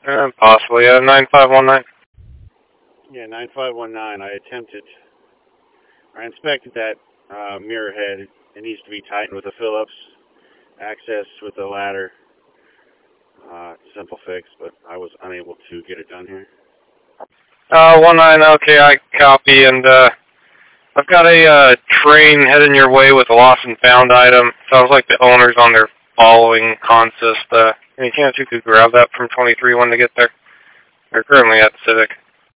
Possibly, 9519. Yeah, 9519. I inspected that mirror head. It needs to be tightened with a Phillips. Access with the ladder. Simple fix, but I was unable to get it done here. 19, okay, I copy, and I've got a train heading your way with a lost and found item. Sounds like the owner's on their following consist. Any chance you could grab that from 23 when they get there? They're currently at the Civic.